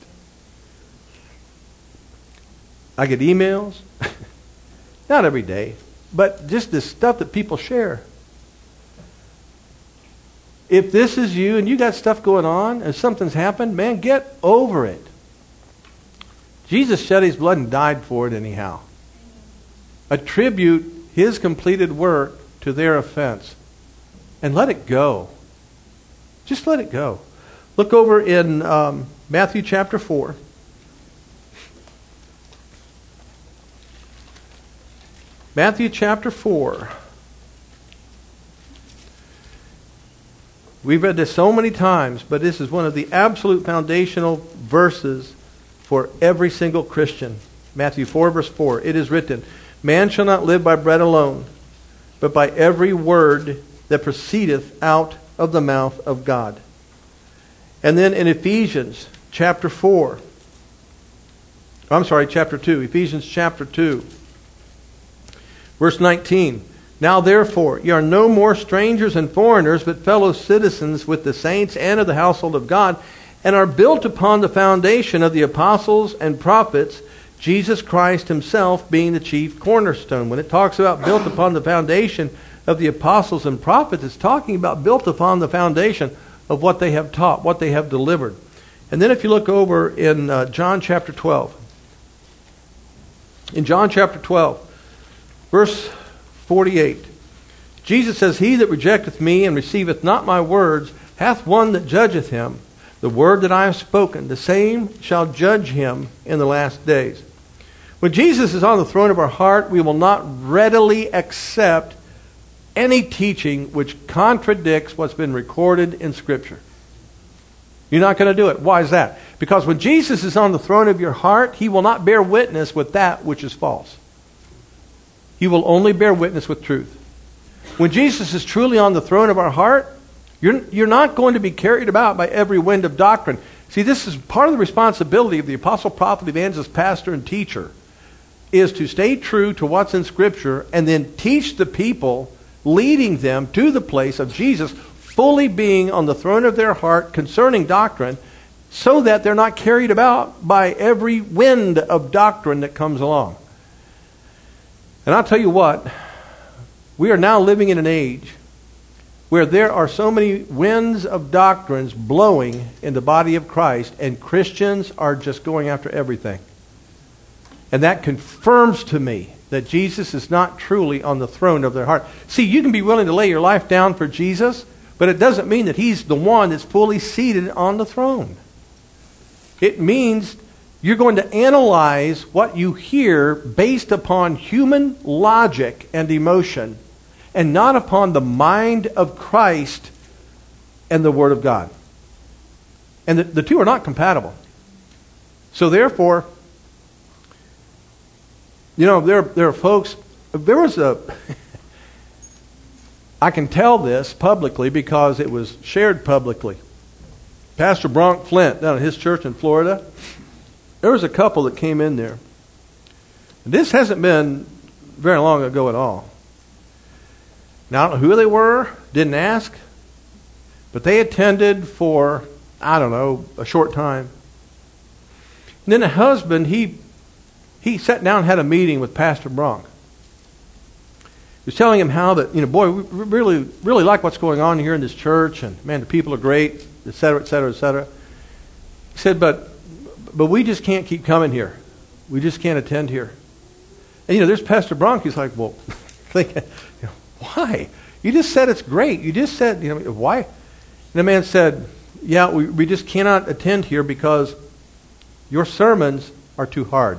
I get emails, not every day, but just the stuff that people share. If this is you and you got stuff going on and something's happened, man, get over it. Jesus shed his blood and died for it anyhow. Attribute his completed work to their offense. And let it go. Just let it go. Look over in Matthew chapter 4. Matthew chapter 4. We've read this so many times, but this is one of the absolute foundational verses for every single Christian. Matthew 4 verse 4. It is written, "Man shall not live by bread alone, but by every word that proceedeth out of the mouth of God." And then in Ephesians chapter 2. Ephesians chapter 2. Verse 19. "Now therefore, ye are no more strangers and foreigners, but fellow citizens with the saints and of the household of God, and are built upon the foundation of the apostles and prophets, Jesus Christ himself being the chief cornerstone." When it talks about built upon the foundation of the apostles and prophets, it's talking about built upon the foundation of what they have taught, what they have delivered. And then if you look over in John chapter 12. In John chapter 12, verse 48. Jesus says, "He that rejecteth me and receiveth not my words hath one that judgeth him. The word that I have spoken, the same shall judge him in the last days." When Jesus is on the throne of our heart, we will not readily accept any teaching which contradicts what's been recorded in Scripture. You're not going to do it. Why is that? Because when Jesus is on the throne of your heart, he will not bear witness with that which is false. He will only bear witness with truth. When Jesus is truly on the throne of our heart, you're not going to be carried about by every wind of doctrine. See, this is part of the responsibility of the apostle, prophet, evangelist, pastor, and teacher, is to stay true to what's in Scripture and then teach the people, leading them to the place of Jesus, fully being on the throne of their heart concerning doctrine, so that they're not carried about by every wind of doctrine that comes along. And I'll tell you what, we are now living in an age where there are so many winds of doctrines blowing in the body of Christ, and Christians are just going after everything. And that confirms to me that Jesus is not truly on the throne of their heart. See, you can be willing to lay your life down for Jesus, but it doesn't mean that he's the one that's fully seated on the throne. It means you're going to analyze what you hear based upon human logic and emotion, and not upon the mind of Christ and the Word of God. And the two are not compatible. So therefore, there are folks, I can tell this publicly because it was shared publicly. Pastor Bronk Flint, down at his church in Florida, there was a couple that came in there. And this hasn't been very long ago at all. Now, I don't know who they were, didn't ask, but they attended for, a short time. And then the husband, he sat down and had a meeting with Pastor Bronk. He was telling him how that, boy, we really, really like what's going on here in this church, and man, the people are great, et cetera, et cetera, et cetera. He said, but we just can't keep coming here. We just can't attend here. And there's Pastor Bronk. He's like, well, thinking, why? You just said it's great. You just said, why? And the man said, yeah, we just cannot attend here because your sermons are too hard.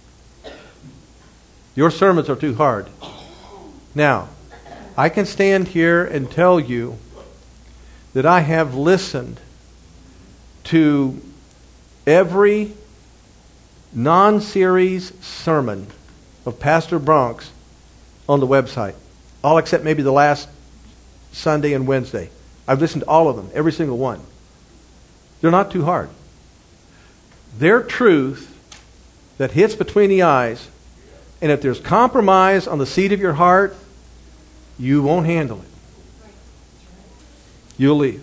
Your sermons are too hard. Now, I can stand here and tell you that I have listened to every non-series sermon of Pastor Bronk's on the website. All except maybe the last Sunday and Wednesday. I've listened to all of them, every single one. They're not too hard. They're truth that hits between the eyes, and if there's compromise on the seat of your heart, you won't handle it. You'll leave.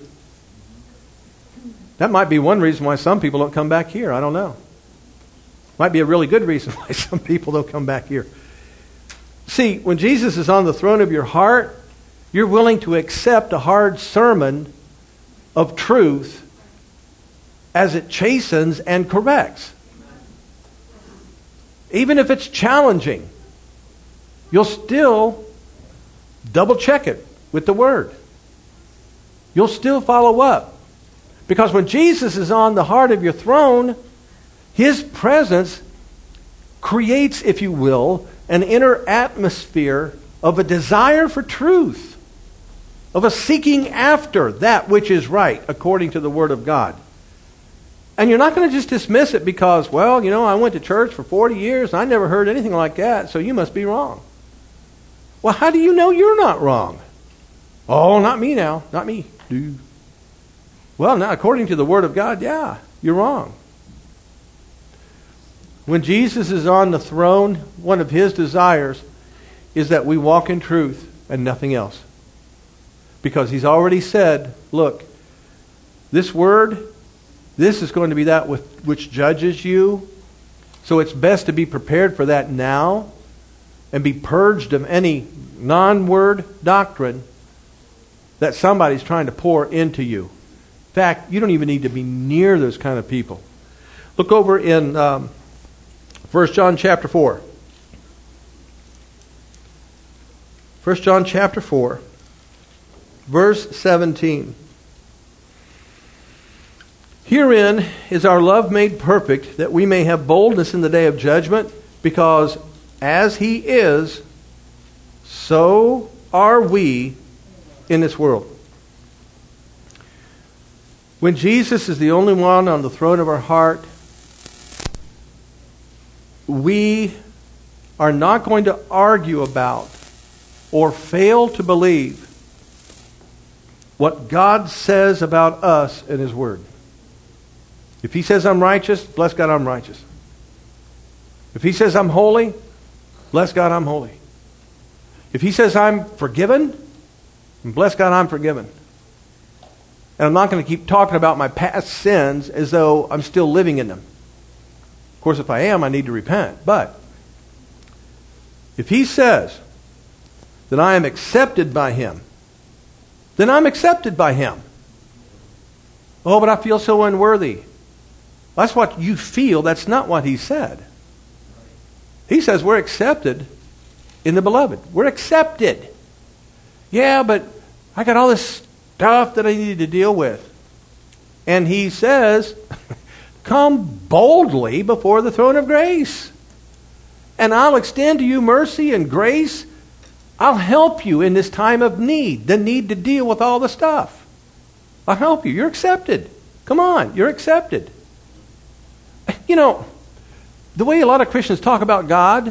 That might be one reason why some people don't come back here. I don't know. Might be a really good reason why some people don't come back here. See, when Jesus is on the throne of your heart, you're willing to accept a hard sermon of truth as it chastens and corrects. Even if it's challenging, you'll still double check it with the Word. You'll still follow up. Because when Jesus is on the heart of your throne, His presence creates, if you will, an inner atmosphere of a desire for truth, of a seeking after that which is right according to the Word of God. And you're not going to just dismiss it because, well, I went to church for 40 years and I never heard anything like that, so you must be wrong. Well, how do you know you're not wrong? Oh, not me now. Not me. Dude. Well, now, according to the Word of God, yeah, you're wrong. When Jesus is on the throne, one of His desires is that we walk in truth and nothing else. Because He's already said, look, this Word, this is going to be that which judges you. So it's best to be prepared for that now and be purged of any non-word doctrine that somebody's trying to pour into you. In fact, you don't even need to be near those kind of people. Look over in 1 John chapter 4. 1 John chapter 4, verse 17. Herein is our love made perfect, that we may have boldness in the day of judgment, because as He is, so are we in this world. When Jesus is the only one on the throne of our heart, we are not going to argue about or fail to believe what God says about us in His Word. If He says I'm righteous, bless God, I'm righteous. If He says I'm holy, bless God, I'm holy. If He says I'm forgiven, bless God, I'm forgiven. And I'm not going to keep talking about my past sins as though I'm still living in them. Of course, if I am, I need to repent. But if He says that I am accepted by Him, then I'm accepted by Him. Oh, but I feel so unworthy. That's what you feel. That's not what He said. He says we're accepted in the Beloved. We're accepted. Yeah, but I got all this stuff that I needed to deal with. And He says, come boldly before the throne of grace. And I'll extend to you mercy and grace. I'll help you in this time of need, the need to deal with all the stuff. I'll help you. You're accepted. Come on, you're accepted. You know, the way a lot of Christians talk about God,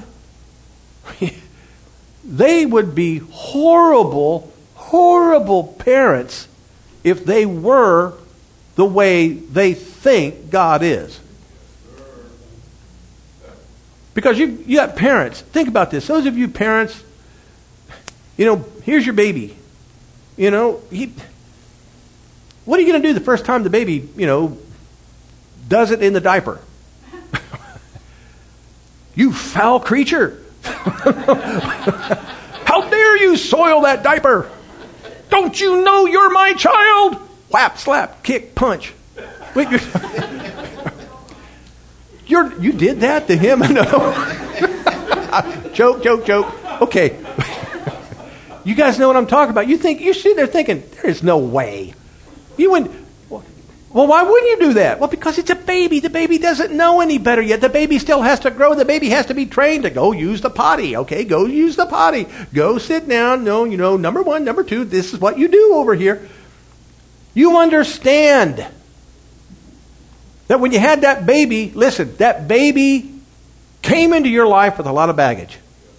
they would be horrible, horrible parents if they were the way they think God is. Because you got parents. Think about this. Those of you parents, you know, here's your baby. You know, what are you going to do the first time the baby, you know, does it in the diaper? You foul creature. How dare you soil that diaper? Don't you know you're my child? Whap, slap, kick, punch. Wait, you did that to him? No. Joke. Okay. You guys know what I'm talking about. You're sitting there thinking, there is no way. You wouldn't. Well, why wouldn't you do that? Well, because it's a baby. The baby doesn't know any better yet. The baby still has to grow. The baby has to be trained to go use the potty. Okay, go use the potty. Go sit down. No, you know, number one, number two, this is what you do over here. You understand that when you had that baby, listen, that baby came into your life with a lot of baggage.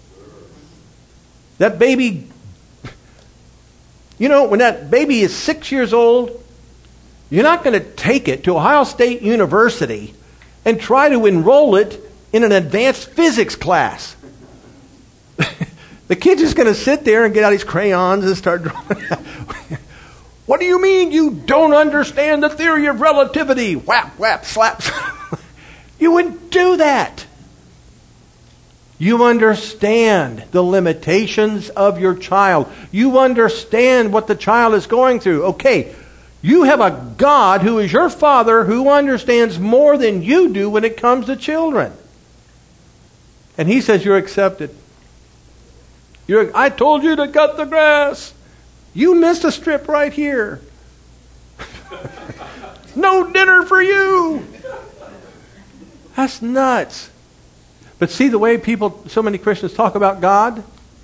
That baby, you know, when that baby is 6 years old, you're not going to take it to Ohio State University and try to enroll it in an advanced physics class. The kid's just going to sit there and get out his crayons and start drawing. What do you mean you don't understand the theory of relativity? Whap, whap, slap. You wouldn't do that. You understand the limitations of your child. You understand what the child is going through. Okay. You have a God who is your Father who understands more than you do when it comes to children. And He says you're accepted. I told you to cut the grass. You missed a strip right here. No dinner for you. That's nuts. But see the way so many Christians talk about God?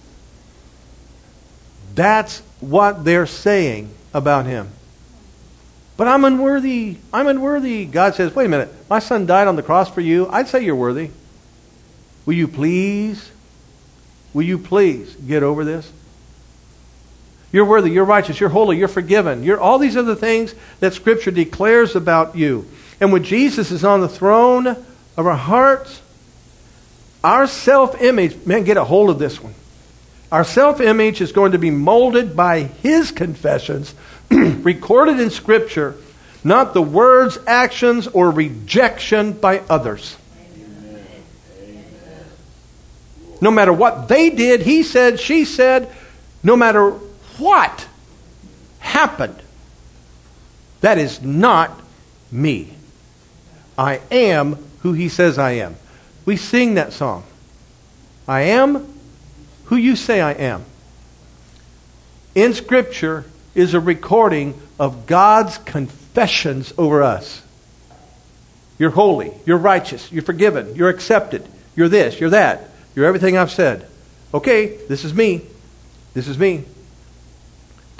That's what they're saying about Him. But I'm unworthy. I'm unworthy. God says, wait a minute. My son died on the cross for you. I'd say you're worthy. Will you please get over this? You're worthy. You're righteous. You're holy. You're forgiven. You're all these other things that Scripture declares about you. And when Jesus is on the throne of our hearts, our self-image, man, get a hold of this one. Our self-image is going to be molded by His confessions recorded in Scripture, not the words, actions, or rejection by others. Amen. No matter what they did, he said, she said, no matter what happened, that is not me. I am who He says I am. We sing that song. I am who you say I am. In Scripture is a recording of God's confessions over us. You're holy. You're righteous. You're forgiven. You're accepted. You're this. You're that. You're everything I've said. Okay, this is me. This is me.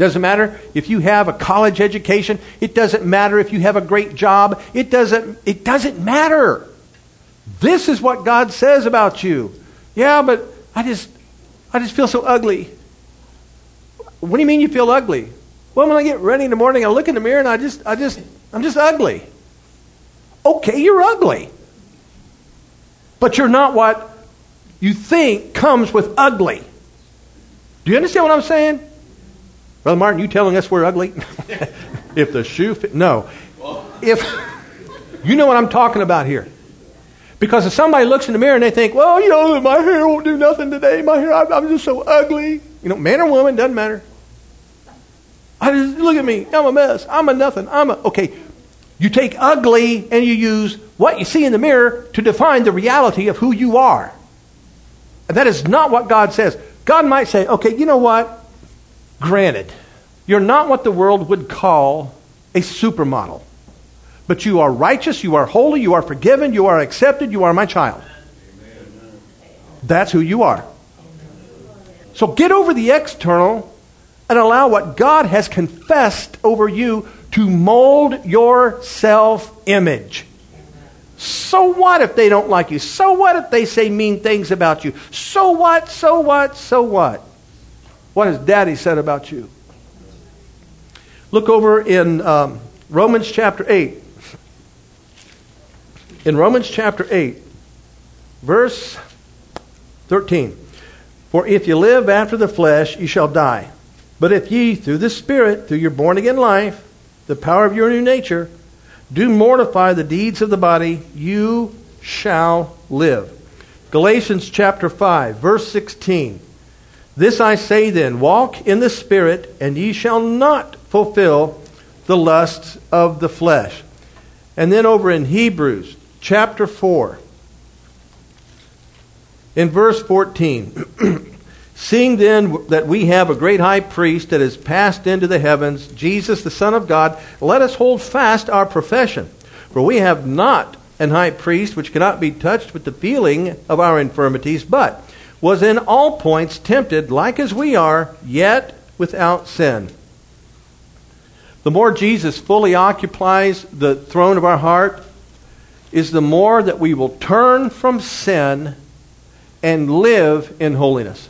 Doesn't matter if you have a college education. It doesn't matter if you have a great job. It doesn't matter. This is what God says about you. Yeah, but I just feel so ugly. What do you mean you feel ugly? Well, when I get ready in the morning, I look in the mirror and I'm just ugly. Okay, you're ugly. But you're not what you think comes with ugly. Do you understand what I'm saying? Brother Martin, you telling us we're ugly? If the shoe fit, no. If you know what I'm talking about here. Because if somebody looks in the mirror and they think, well, my hair won't do nothing today. My hair, I'm just so ugly. Man or woman, doesn't matter. Look at me. I'm a mess. I'm a nothing. Okay. You take ugly and you use what you see in the mirror to define the reality of who you are. And that is not what God says. God might say, okay, you know what? Granted, you're not what the world would call a supermodel. But you are righteous, you are holy, you are forgiven, you are accepted, you are my child. That's who you are. So get over the external and allow what God has confessed over you to mold your self-image. So what if they don't like you? So what if they say mean things about you? So what? So what? So what? What has Daddy said about you? Look over in Romans chapter 8. In Romans chapter 8, verse 13. For if you live after the flesh, you shall die. But if ye, through the Spirit, through your born-again life, the power of your new nature, do mortify the deeds of the body, you shall live. Galatians chapter 5, verse 16. This I say then, walk in the Spirit, and ye shall not fulfill the lusts of the flesh. And then over in Hebrews chapter 4, in verse 14. Seeing then that we have a great high priest that is passed into the heavens, Jesus the Son of God, let us hold fast our profession. For we have not an high priest which cannot be touched with the feeling of our infirmities, but was in all points tempted like as we are, yet without sin. The more Jesus fully occupies the throne of our heart, is the more that we will turn from sin and live in holiness.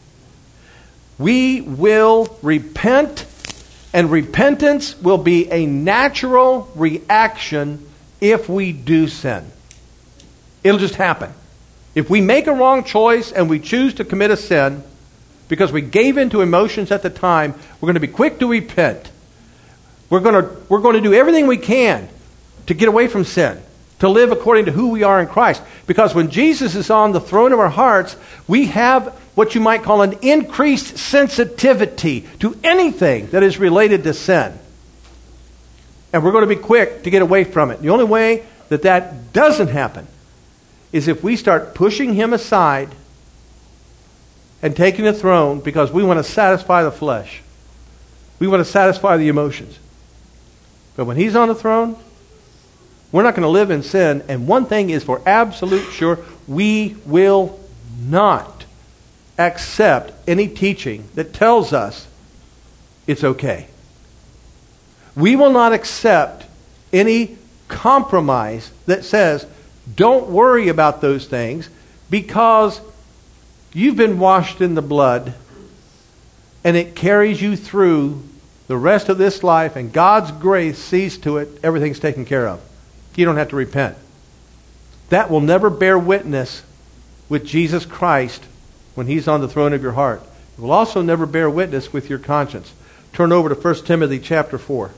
We will repent, and repentance will be a natural reaction if we do sin. It'll just happen. If we make a wrong choice and we choose to commit a sin because we gave in to emotions at the time, we're going to be quick to repent. We're going to do everything we can to get away from sin, to live according to who we are in Christ. Because when Jesus is on the throne of our hearts, we have what you might call an increased sensitivity to anything that is related to sin. And we're going to be quick to get away from it. The only way that that doesn't happen is if we start pushing Him aside and taking the throne because we want to satisfy the flesh. We want to satisfy the emotions. But when He's on the throne, we're not going to live in sin. And one thing is for absolute sure, we will not accept any teaching that tells us it's okay. We will not accept any compromise that says, don't worry about those things because you've been washed in the blood and it carries you through the rest of this life and God's grace sees to it, everything's taken care of. You don't have to repent. That will never bear witness with Jesus Christ when He's on the throne of your heart. It will also never bear witness with your conscience. Turn over to 1 Timothy chapter 4.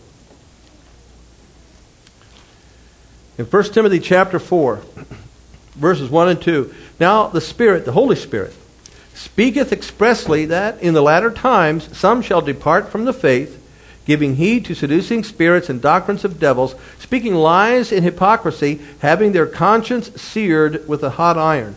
In 1 Timothy chapter 4, verses 1 and 2, now the Spirit, the Holy Spirit, speaketh expressly that in the latter times some shall depart from the faith, giving heed to seducing spirits and doctrines of devils, speaking lies in hypocrisy, having their conscience seared with a hot iron.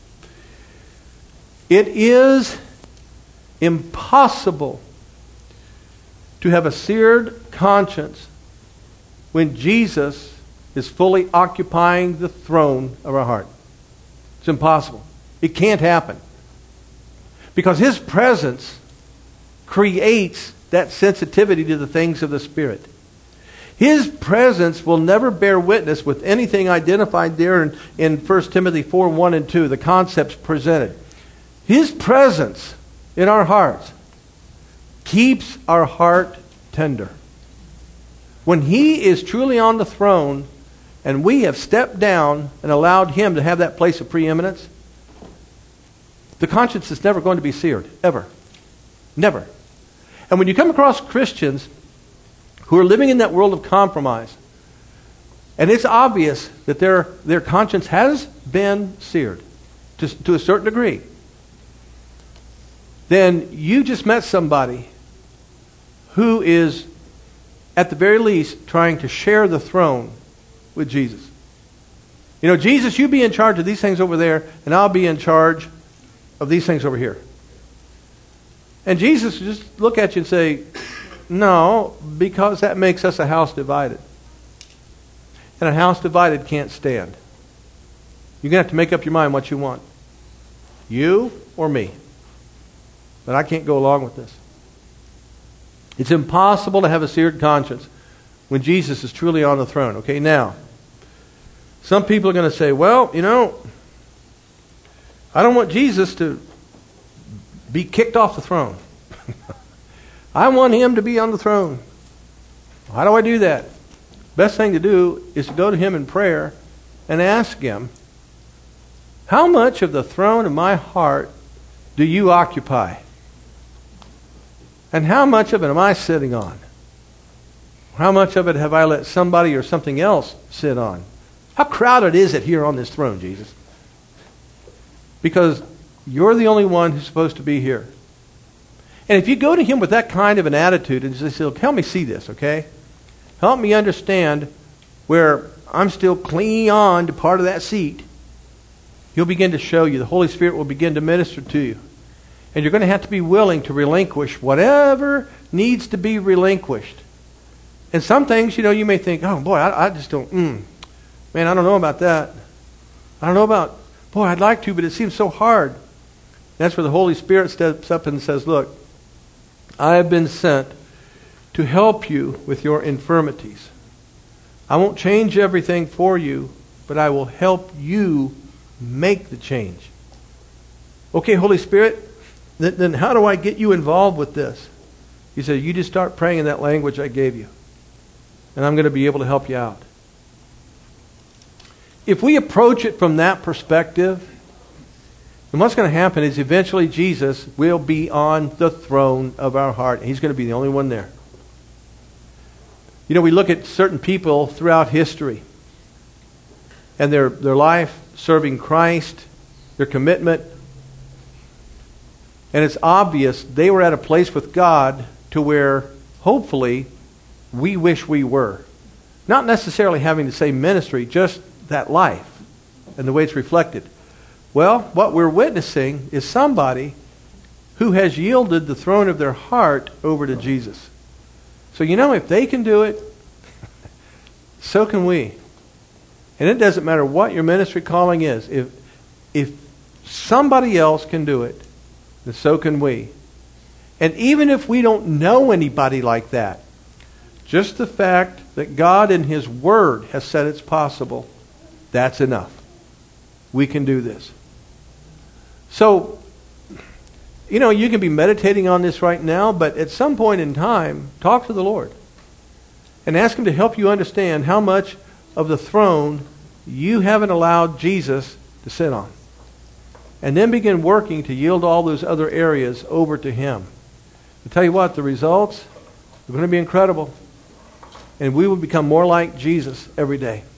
It is impossible to have a seared conscience when Jesus is fully occupying the throne of our heart. It's impossible. It can't happen. Because His presence creates that sensitivity to the things of the Spirit. His presence will never bear witness with anything identified there in 1 Timothy 4, 1 and 2, the concepts presented. His presence in our hearts keeps our heart tender. When He is truly on the throne and we have stepped down and allowed Him to have that place of preeminence, the conscience is never going to be seared, ever. Never. And when you come across Christians who are living in that world of compromise, and it's obvious that their conscience has been seared to a certain degree, then you just met somebody who is, at the very least, trying to share the throne with Jesus. You know, Jesus, you be in charge of these things over there, and I'll be in charge of these things over here. And Jesus will just look at you and say, no, because that makes us a house divided. And a house divided can't stand. You're going to have to make up your mind what you want. You or me. But I can't go along with this. It's impossible to have a seared conscience when Jesus is truly on the throne. Okay, now, some people are going to say, well, you know, I don't want Jesus to be kicked off the throne. I want Him to be on the throne. How do I do that? Best thing to do is to go to Him in prayer and ask Him, how much of the throne of my heart do you occupy? And how much of it am I sitting on? How much of it have I let somebody or something else sit on? How crowded is it here on this throne, Jesus? Because you're the only one who's supposed to be here. And if you go to Him with that kind of an attitude and just say, help me see this, okay? Help me understand where I'm still clinging on to part of that seat. He'll begin to show you. The Holy Spirit will begin to minister to you. And you're going to have to be willing to relinquish whatever needs to be relinquished. And some things, you know, you may think, oh boy, I just don't, man, I don't know about that. I don't know about, boy, I'd like to, but it seems so hard. That's where the Holy Spirit steps up and says, look, I have been sent to help you with your infirmities. I won't change everything for you, but I will help you make the change. Okay, Holy Spirit, then how do I get you involved with this? He said, you just start praying in that language I gave you, and I'm going to be able to help you out. If we approach it from that perspective, then what's going to happen is eventually Jesus will be on the throne of our heart, and He's going to be the only one there. You know, we look at certain people throughout history, and their life serving Christ, their commitment, and it's obvious they were at a place with God to where, hopefully, we wish we were. Not necessarily having the same ministry, just that life and the way it's reflected. Well, what we're witnessing is somebody who has yielded the throne of their heart over to Jesus. So you know, if they can do it, so can we. And it doesn't matter what your ministry calling is. If somebody else can do it, then so can we. And even if we don't know anybody like that, just the fact that God in His Word has said it's possible, that's enough. We can do this. So, you know, you can be meditating on this right now, but at some point in time, talk to the Lord and ask Him to help you understand how much of the throne you haven't allowed Jesus to sit on. And then begin working to yield all those other areas over to Him. I tell you what, the results are going to be incredible. And we will become more like Jesus every day.